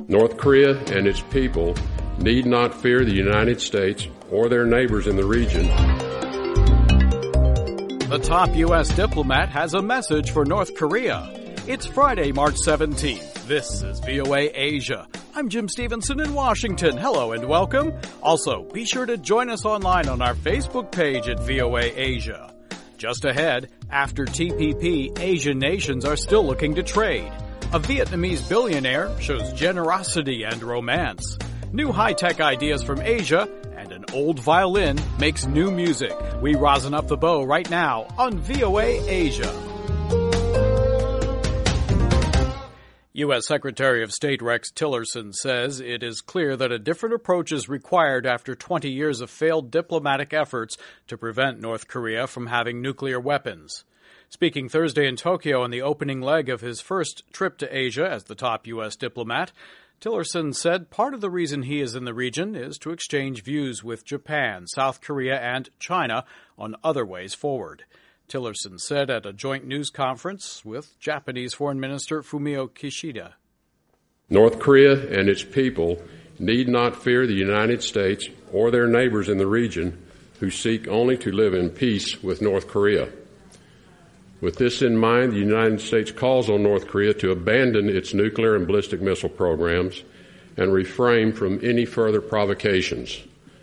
North Korea and its people need not fear the United States or their neighbors in the region. The top U.S. diplomat has a message for North Korea. It's Friday, March 17th. This is VOA Asia. I'm Jim Stevenson in Washington. Hello and welcome. Also, be sure to join us online on our Facebook page at VOA Asia. Just ahead, after TPP, Asian nations are still looking to trade. A Vietnamese billionaire shows generosity and romance. New high-tech ideas from Asia, and an old violin makes new music. We rosin up the bow right now on VOA Asia. U.S. Secretary of State Rex Tillerson says it is clear that a different approach is required after 20 years of failed diplomatic efforts to prevent North Korea from having nuclear weapons. Speaking Thursday in Tokyo on the opening leg of his first trip to Asia as the top U.S. diplomat, Tillerson said part of the reason he is in the region is to exchange views with Japan, South Korea, and China on other ways forward. Tillerson said at a joint news conference with Japanese Foreign Minister Fumio Kishida. North Korea and its people need not fear the United States or their neighbors in the region who seek only to live in peace with North Korea. With this in mind, the United States calls on North Korea to abandon its nuclear and ballistic missile programs and refrain from any further provocations.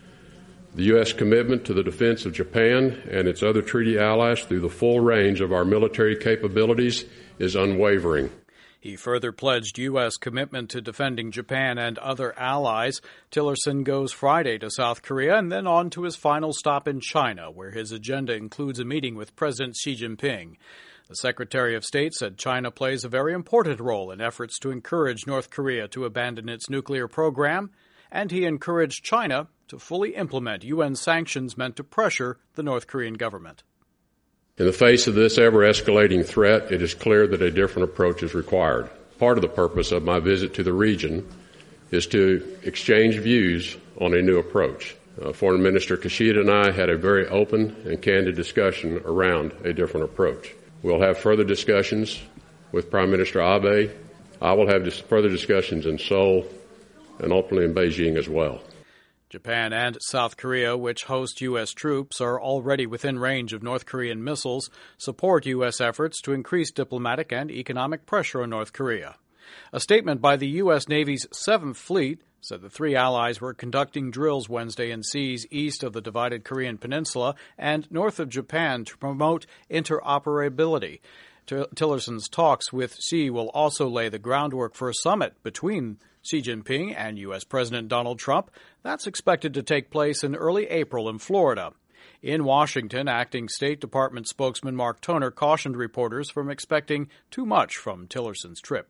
The U.S. commitment to the defense of Japan and its other treaty allies through the full range of our military capabilities is unwavering. He further pledged U.S. commitment to defending Japan and other allies. Tillerson goes Friday to South Korea and then on to his final stop in China, where his agenda includes a meeting with President Xi Jinping. The Secretary of State said China plays a very important role in efforts to encourage North Korea to abandon its nuclear program, and he encouraged China to fully implement UN sanctions meant to pressure the North Korean government. In the face of this ever-escalating threat, it is clear that a different approach is required. Part of the purpose of my visit to the region is to exchange views on a new approach. Foreign Minister Kishida and I had a very open and candid discussion around a different approach. We'll have further discussions with Prime Minister Abe. I will have further discussions in Seoul and ultimately in Beijing as well. Japan and South Korea, which host U.S. troops, are already within range of North Korean missiles, support U.S. efforts to increase diplomatic and economic pressure on North Korea. A statement by the U.S. Navy's 7th Fleet said the three allies were conducting drills Wednesday in seas east of the divided Korean peninsula and north of Japan to promote interoperability. Tillerson's talks with Xi will also lay the groundwork for a summit between Xi Jinping and U.S. President Donald Trump. That's expected to take place in early April in Florida. In Washington, acting State Department spokesman Mark Toner cautioned reporters from expecting too much from Tillerson's trip.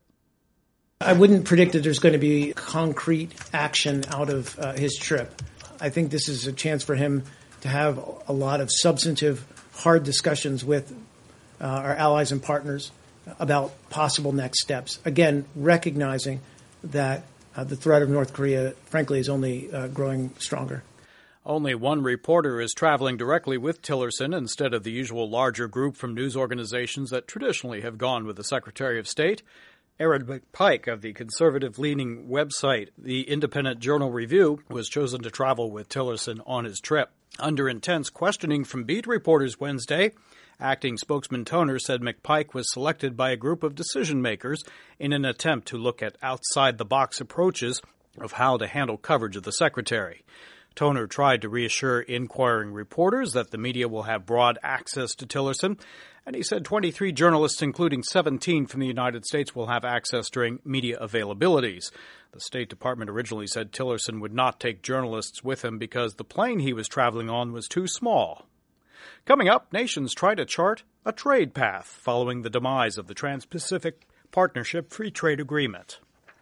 I wouldn't predict that there's going to be concrete action out of his trip. I think this is a chance for him to have a lot of substantive, hard discussions with our allies and partners about possible next steps. Again, recognizing that the threat of North Korea, frankly, is only growing stronger. Only one reporter is traveling directly with Tillerson instead of the usual larger group from news organizations that traditionally have gone with the Secretary of State. Aaron McPike of the conservative-leaning website The Independent Journal Review was chosen to travel with Tillerson on his trip. Under intense questioning from beat reporters Wednesday, acting spokesman Toner said McPike was selected by a group of decision-makers in an attempt to look at outside-the-box approaches of how to handle coverage of the secretary. Toner tried to reassure inquiring reporters that the media will have broad access to Tillerson, and he said 23 journalists, including 17 from the United States, will have access during media availabilities. The State Department originally said Tillerson would not take journalists with him because the plane he was traveling on was too small. Coming up, nations try to chart a trade path following the demise of the Trans-Pacific Partnership Free Trade Agreement.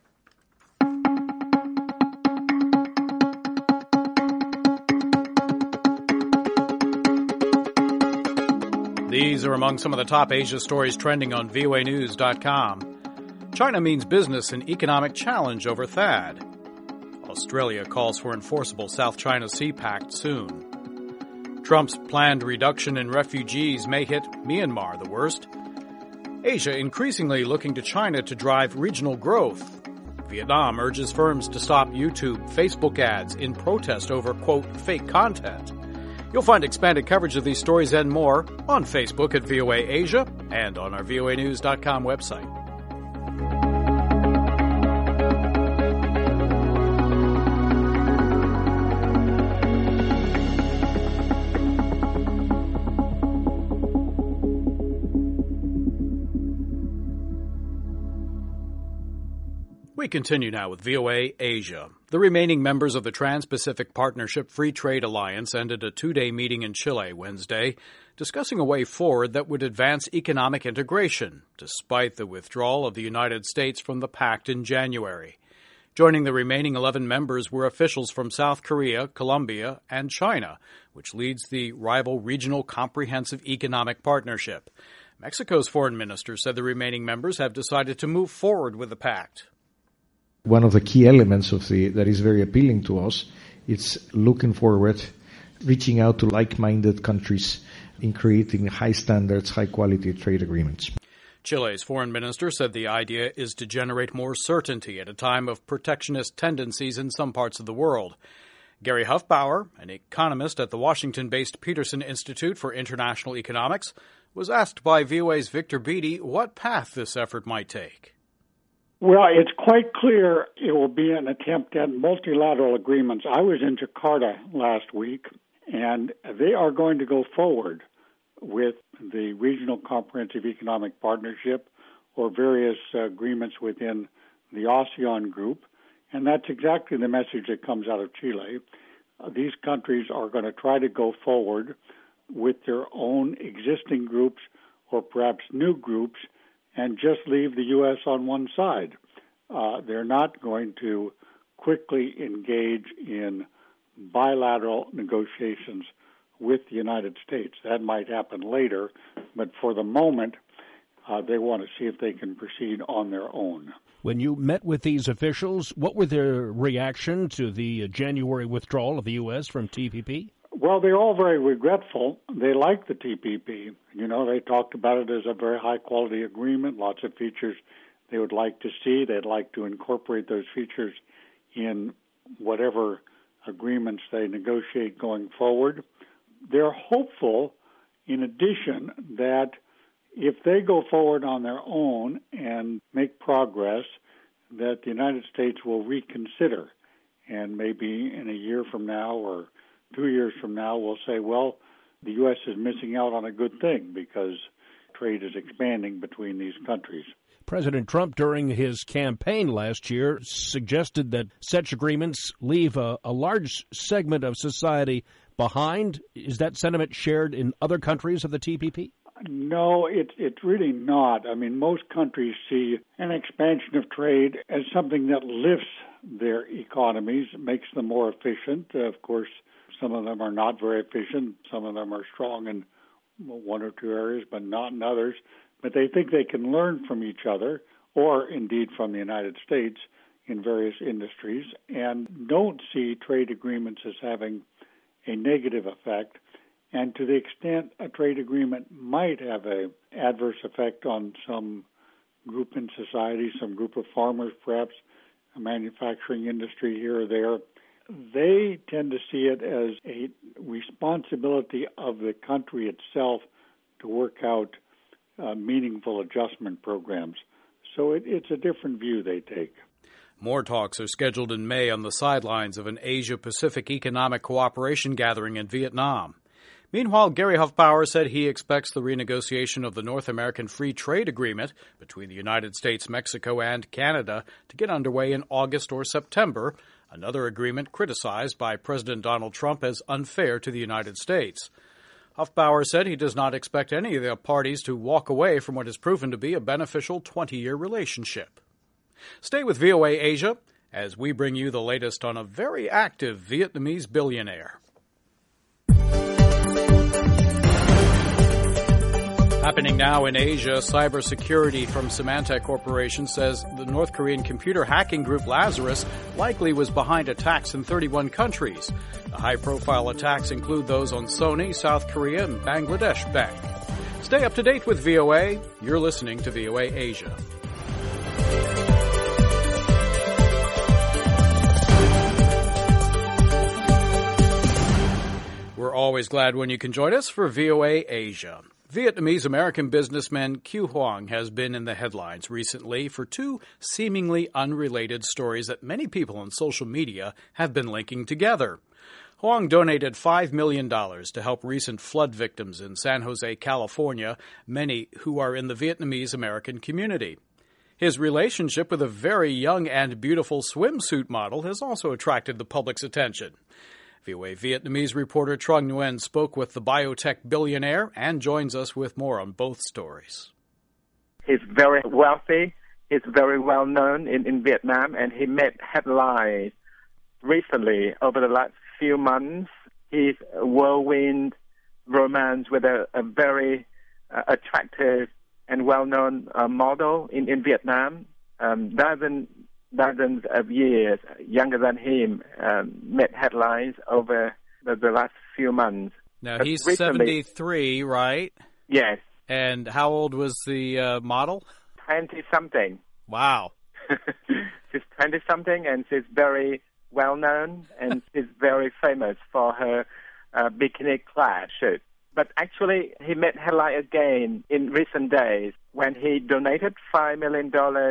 These are among some of the top Asia stories trending on voanews.com. China means business and economic challenge over THAAD. Australia calls for enforceable South China Sea Pact soon. Trump's planned reduction in refugees may hit Myanmar the worst. Asia increasingly looking to China to drive regional growth. Vietnam urges firms to stop YouTube, Facebook ads in protest over, quote, fake content. You'll find expanded coverage of these stories and more on Facebook at VOA Asia and on our voanews.com website. We continue now with VOA Asia. The remaining members of the Trans-Pacific Partnership Free Trade Alliance ended a two-day meeting in Chile Wednesday, discussing a way forward that would advance economic integration, despite the withdrawal of the United States from the pact in January. Joining the remaining 11 members were officials from South Korea, Colombia, and China, which leads the rival Regional Comprehensive Economic Partnership. Mexico's foreign minister said the remaining members have decided to move forward with the pact. One of the key elements that is very appealing to us is looking forward, reaching out to like-minded countries in creating high standards, high-quality trade agreements. Chile's foreign minister said the idea is to generate more certainty at a time of protectionist tendencies in some parts of the world. Gary Huffbauer, an economist at the Washington-based Peterson Institute for International Economics, was asked by VOA's Victor Beattie what path this effort might take. Well, it's quite clear it will be an attempt at multilateral agreements. I was in Jakarta last week, and they are going to go forward with the Regional Comprehensive Economic Partnership or various agreements within the ASEAN group, and that's exactly the message that comes out of Chile. These countries are going to try to go forward with their own existing groups or perhaps new groups and just leave the U.S. on one side. They're not going to quickly engage in bilateral negotiations with the United States. That might happen later, but for the moment, they want to see if they can proceed on their own. When you met with these officials, what were their reaction to the January withdrawal of the U.S. from TPP? Well, they're all very regretful. They like the TPP. You know, they talked about it as a very high-quality agreement, lots of features they would like to see. They'd like to incorporate those features in whatever agreements they negotiate going forward. They're hopeful, in addition, that if they go forward on their own and make progress, that the United States will reconsider. And maybe in a year from now or 2 years from now, we'll say, well, the U.S. is missing out on a good thing because trade is expanding between these countries. President Trump, during his campaign last year, suggested that such agreements leave a large segment of society behind. Is that sentiment shared in other countries of the TPP? No, it's really not. I mean, most countries see an expansion of trade as something that lifts their economies, makes them more efficient. Of course, some of them are not very efficient. Some of them are strong in one or two areas, but not in others. But they think they can learn from each other, or indeed from the United States in various industries, and don't see trade agreements as having a negative effect. And to the extent a trade agreement might have an adverse effect on some group in society, some group of farmers perhaps, a manufacturing industry here or there, they tend to see it as a responsibility of the country itself to work out meaningful adjustment programs. So it's a different view they take. More talks are scheduled in May on the sidelines of an Asia-Pacific Economic Cooperation gathering in Vietnam. Meanwhile, Gary Huffbauer said he expects the renegotiation of the North American Free Trade Agreement between the United States, Mexico, and Canada to get underway in August or September, another agreement criticized by President Donald Trump as unfair to the United States. Huffbauer said he does not expect any of the parties to walk away from what has proven to be a beneficial 20-year relationship. Stay with VOA Asia as we bring you the latest on a very active Vietnamese billionaire. Happening now in Asia, cybersecurity from Symantec Corporation says the North Korean computer hacking group Lazarus likely was behind attacks in 31 countries. The high-profile attacks include those on Sony, South Korea, and Bangladesh Bank. Stay up to date with VOA. You're listening to VOA Asia. always glad when you can join us for VOA Asia. Vietnamese-American businessman Q Hoang has been in the headlines recently for two seemingly unrelated stories that many people on social media have been linking together. Hoang donated $5 million to help recent flood victims in San Jose, California, many who are in the Vietnamese-American community. His relationship with a very young and beautiful swimsuit model has also attracted the public's attention. VOA Vietnamese reporter Trung Nguyen spoke with the biotech billionaire and joins us with more on both stories. He's very wealthy. He's very well known in Vietnam, and he made headlines recently over the last few months. His whirlwind romance with a very attractive and well-known model in Vietnam. Dozens of years younger than him made headlines over the last few months. Now, he's 73, right? Yes. And how old was the model? 20-something. Wow. She's 20-something, and she's very well-known, and she's very famous for her bikini-clad shoot. But actually, he made headline again in recent days when he donated $5 million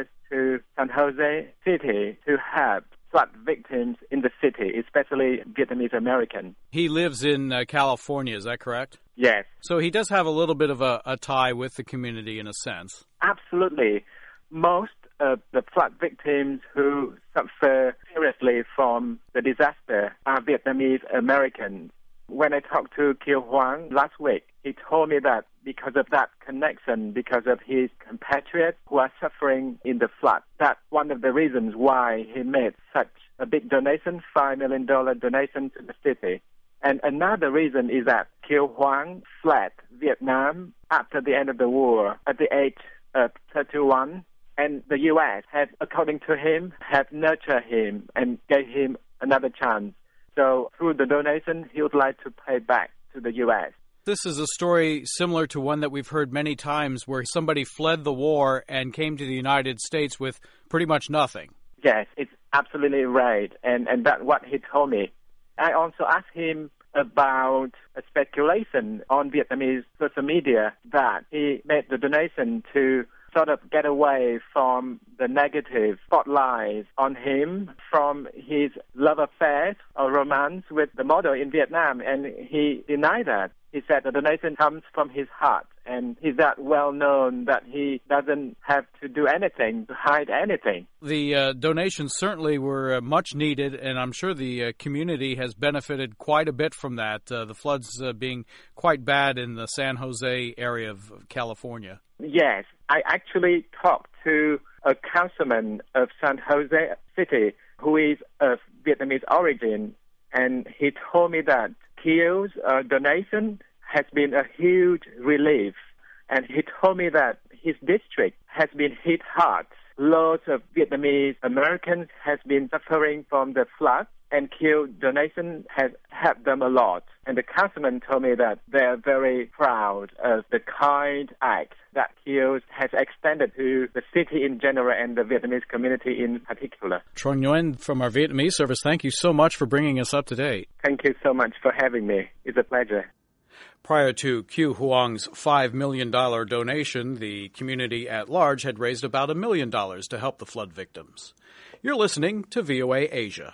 to San Jose City to help flood victims in the city, especially Vietnamese American. He lives in California, is that correct? Yes. So he does have a little bit of a tie with the community in a sense. Absolutely. Most of the flood victims who suffer seriously from the disaster are Vietnamese Americans. When I talked to Q Hoang last week, he told me that because of that connection, because of his compatriots who are suffering in the flood, that's one of the reasons why he made such a big donation, $5 million donation to the city. And another reason is that Q Hoang fled Vietnam after the end of the war at the age of 31, and the U.S. had, according to him, had nurtured him and gave him another chance. So through the donation, he would like to pay back to the U.S. This is a story similar to one that we've heard many times where somebody fled the war and came to the United States with pretty much nothing. Yes, it's absolutely right, and that's what he told me. I also asked him about a speculation on Vietnamese social media that he made the donation to sort of get away from the negative spotlight on him from his love affair or romance with the model in Vietnam, and he denied that. He said the donation comes from his heart, and he's that well known that he doesn't have to do anything to hide anything. The donations certainly were much needed, and I'm sure the community has benefited quite a bit from that, the floods being quite bad in the San Jose area of California. Yes, I actually talked to a councilman of San Jose City who is of Vietnamese origin, and he told me that Q's donation has been a huge relief, and he told me that his district has been hit hard. Lots of Vietnamese Americans has been suffering from the flood, and Q donation has helped them a lot. And the councilman told me that they are very proud of the kind act that Q has extended to the city in general and the Vietnamese community in particular. Trung Nguyen from our Vietnamese service, thank you so much for bringing us up to date. Thank you so much for having me. It's a pleasure. Prior to Q Hoang's $5 million donation, the community at large had raised about $1 million to help the flood victims. You're listening to VOA Asia.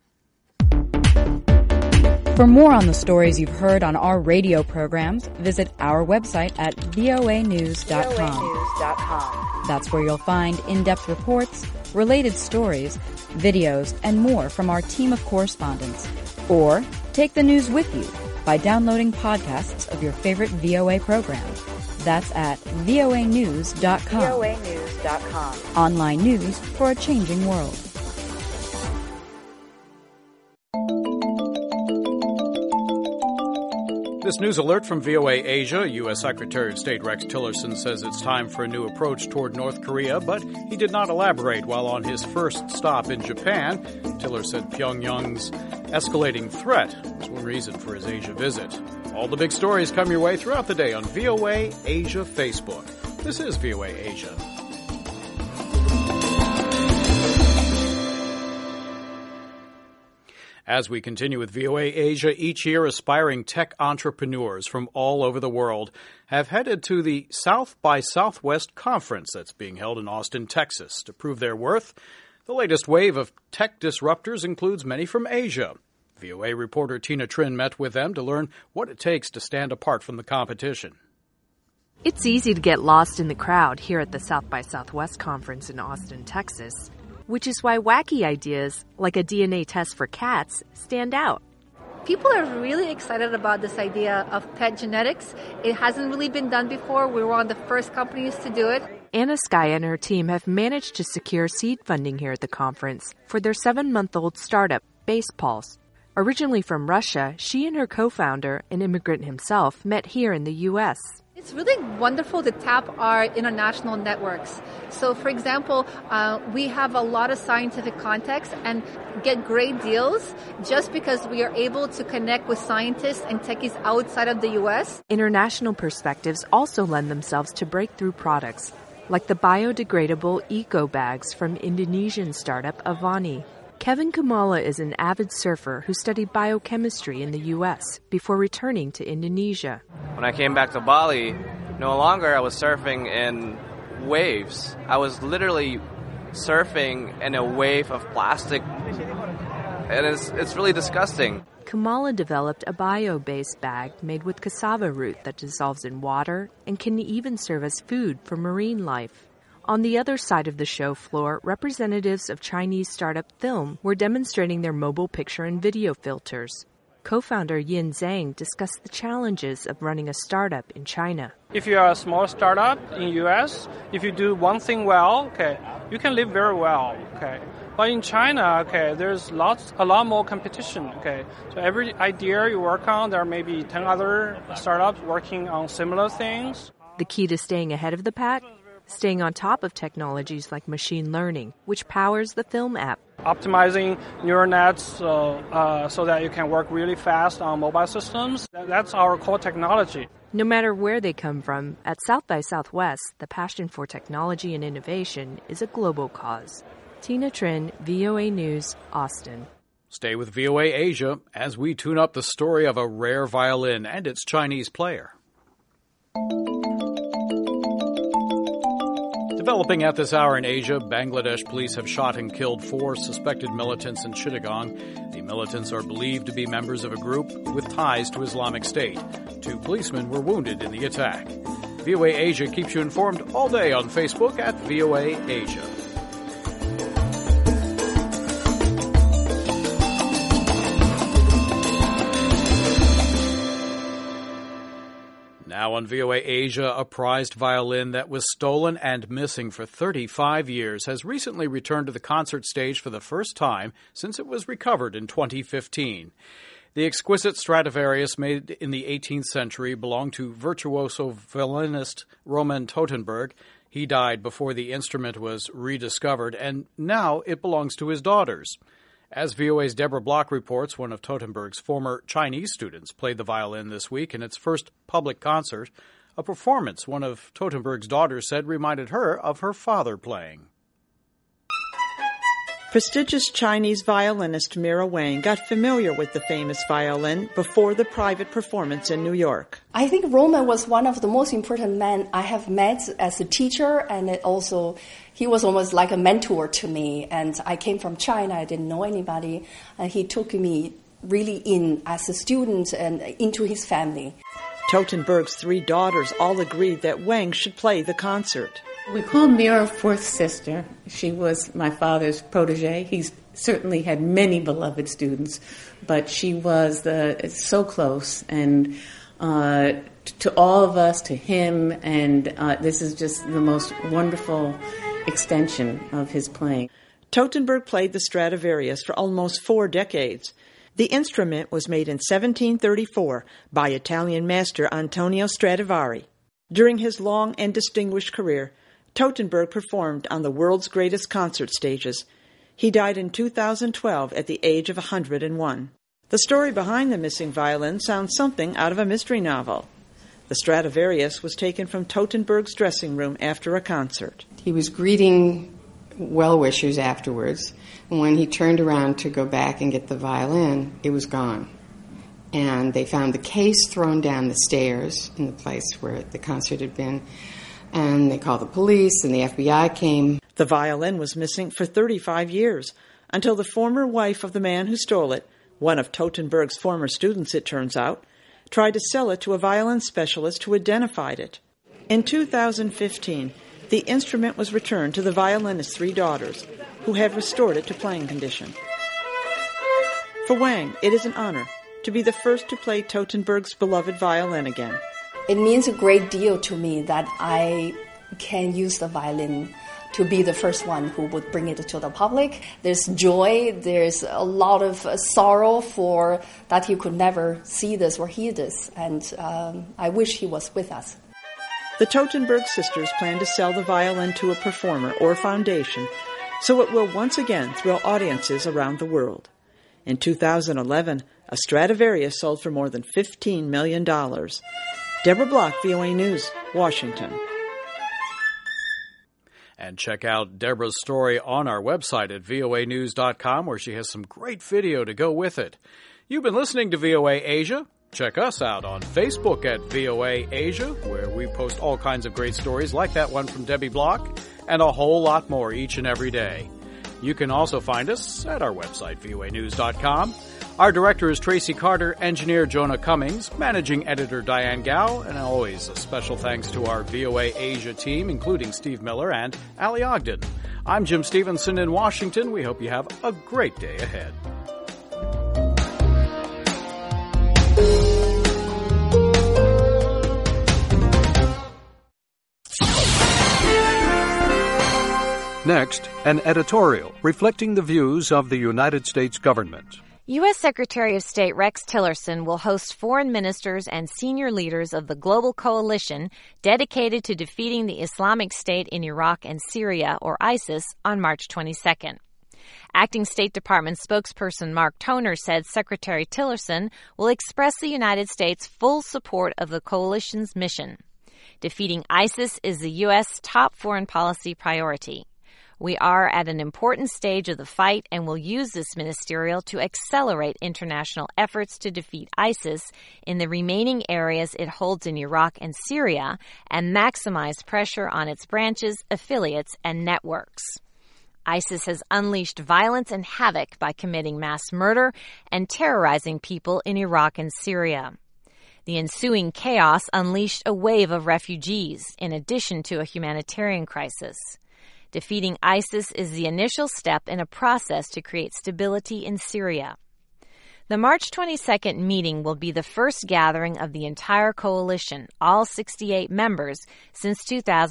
For more on the stories you've heard on our radio programs, visit our website at voanews.com. That's where you'll find in-depth reports, related stories, videos, and more from our team of correspondents. Or take the news with you by downloading podcasts of your favorite VOA programs. That's at voanews.com. Online news for a changing world. This news alert from VOA Asia. U.S. Secretary of State Rex Tillerson says it's time for a new approach toward North Korea, but he did not elaborate while on his first stop in Japan. Tiller said Pyongyang's escalating threat was one reason for his Asia visit. All the big stories come your way throughout the day on VOA Asia Facebook. This is VOA Asia. As we continue with VOA Asia, each year aspiring tech entrepreneurs from all over the world have headed to the South by Southwest conference that's being held in Austin, Texas. To prove their worth, the latest wave of tech disruptors includes many from Asia. VOA reporter Tina Trin met with them to learn what it takes to stand apart from the competition. It's easy to get lost in the crowd here at the South by Southwest conference in Austin, Texas, which is why wacky ideas like a DNA test for cats stand out. People are really excited about this idea of pet genetics. It hasn't really been done before. We were one of the first companies to do it. Anna Skye and her team have managed to secure seed funding here at the conference for their 7-month-old startup, BasePulse. Originally from Russia, she and her co-founder, an immigrant himself, met here in the U.S. It's really wonderful to tap our international networks. So, for example, we have a lot of scientific context and get great deals just because we are able to connect with scientists and techies outside of the U.S. International perspectives also lend themselves to breakthrough products, like the biodegradable eco bags from Indonesian startup Avani. Kevin Kumala is an avid surfer who studied biochemistry in the U.S. before returning to Indonesia. When I came back to Bali, no longer I was surfing in waves. I was literally surfing in a wave of plastic, and it's really disgusting. Kumala developed a bio-based bag made with cassava root that dissolves in water and can even serve as food for marine life. On the other side of the show floor, representatives of Chinese startup Film were demonstrating their mobile picture and video filters. Co-founder Yin Zhang discussed the challenges of running a startup in China. If you are a small startup in U.S., if you do one thing well, you can live very well, But in China, there's a lot more competition, So every idea you work on, there may be 10 other startups working on similar things. The key to staying ahead of the pack? Staying on top of technologies like machine learning, which powers the Film app. Optimizing neural nets so that you can work really fast on mobile systems. That's our core technology. No matter where they come from, at South by Southwest, the passion for technology and innovation is a global cause. Tina Trin, VOA News, Austin. Stay with VOA Asia as we tune up the story of a rare violin and its Chinese player. Developing at this hour in Asia, Bangladesh police have shot and killed 4 suspected militants in Chittagong. The militants are believed to be members of a group with ties to Islamic State. 2 policemen were wounded in the attack. VOA Asia keeps you informed all day on Facebook at VOA Asia. Now on VOA Asia, a prized violin that was stolen and missing for 35 years has recently returned to the concert stage for the first time since it was recovered in 2015. The exquisite Stradivarius made in the 18th century belonged to virtuoso violinist Roman Totenberg. He died before the instrument was rediscovered, and now it belongs to his daughters. As VOA's Deborah Block reports, one of Totenberg's former Chinese students played the violin this week in its first public concert, a performance one of Totenberg's daughters said reminded her of her father playing. Prestigious Chinese violinist Mira Wang got familiar with the famous violin before the private performance in New York. I think Roman was one of the most important men I have met as a teacher, and he was almost like a mentor to me. And I came from China, I didn't know anybody, and he took me really in as a student and into his family. Totenberg's 3 daughters all agreed that Wang should play the concert. We called Mira fourth sister. She was my father's protege. He certainly had many beloved students, but she was so close and to all of us, to him, and this is just the most wonderful extension of his playing. Totenberg played the Stradivarius for almost 4 decades. The instrument was made in 1734 by Italian master Antonio Stradivari. During his long and distinguished career, Totenberg performed on the world's greatest concert stages. He died in 2012 at the age of 101. The story behind the missing violin sounds something out of a mystery novel. The Stradivarius was taken from Totenberg's dressing room after a concert. He was greeting well-wishers afterwards. And when he turned around to go back and get the violin, it was gone. And they found the case thrown down the stairs in the place where the concert had been. And they called the police, and the FBI came. The violin was missing for 35 years, until the former wife of the man who stole it, one of Totenberg's former students, it turns out, tried to sell it to a violin specialist who identified it. In 2015, the instrument was returned to the violinist's 3 daughters, who had restored it to playing condition. For Wang, it is an honor to be the first to play Totenberg's beloved violin again. It means a great deal to me that I can use the violin to be the first one who would bring it to the public. There's joy, there's a lot of sorrow for that he could never see this or hear this, and I wish he was with us. The Totenberg sisters plan to sell the violin to a performer or foundation, so it will once again thrill audiences around the world. In 2011, a Stradivarius sold for more than $15 million. Deborah Block, VOA News, Washington. And check out Deborah's story on our website at voanews.com, where she has some great video to go with it. You've been listening to VOA Asia. Check us out on Facebook at VOA Asia, where we post all kinds of great stories like that one from Debbie Block, and a whole lot more each and every day. You can also find us at our website, voanews.com. Our director is Tracy Carter, engineer Jonah Cummings, managing editor Diane Gao, and always a special thanks to our VOA Asia team, including Steve Miller and Ali Ogden. I'm Jim Stevenson in Washington. We hope you have a great day ahead. Next, an editorial reflecting the views of the United States government. U.S. Secretary of State Rex Tillerson will host foreign ministers and senior leaders of the global coalition dedicated to defeating the Islamic State in Iraq and Syria, or ISIS, on March 22nd. Acting State Department spokesperson Mark Toner said Secretary Tillerson will express the United States' full support of the coalition's mission. Defeating ISIS is the U.S. top foreign policy priority. We are at an important stage of the fight and will use this ministerial to accelerate international efforts to defeat ISIS in the remaining areas it holds in Iraq and Syria and maximize pressure on its branches, affiliates, and networks. ISIS has unleashed violence and havoc by committing mass murder and terrorizing people in Iraq and Syria. The ensuing chaos unleashed a wave of refugees, in addition to a humanitarian crisis. Defeating ISIS is the initial step in a process to create stability in Syria. The March 22nd meeting will be the first gathering of the entire coalition, all 68 members, since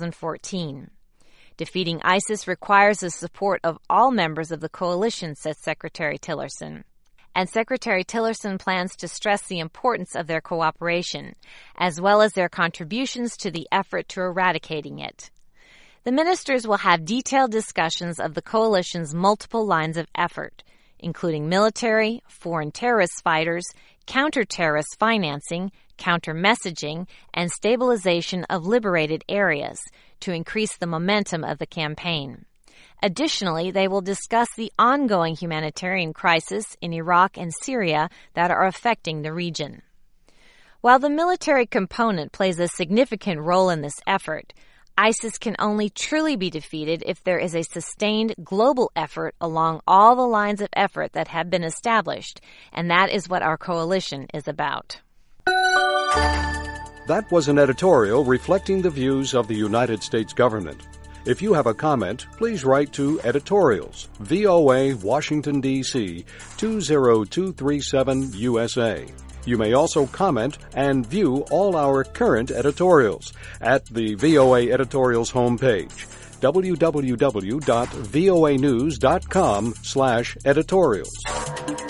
2014. Defeating ISIS requires the support of all members of the coalition, said Secretary Tillerson. And Secretary Tillerson plans to stress the importance of their cooperation, as well as their contributions to the effort to eradicating it. The ministers will have detailed discussions of the coalition's multiple lines of effort, including military, foreign terrorist fighters, counter-terrorist financing, counter-messaging, and stabilization of liberated areas to increase the momentum of the campaign. Additionally, they will discuss the ongoing humanitarian crisis in Iraq and Syria that are affecting the region. While the military component plays a significant role in this effort, ISIS can only truly be defeated if there is a sustained global effort along all the lines of effort that have been established, and that is what our coalition is about. That was an editorial reflecting the views of the United States government. If you have a comment, please write to Editorials, VOA, Washington, D.C., 20237 USA. You may also comment and view all our current editorials at the VOA Editorials homepage, www.voanews.com/editorials.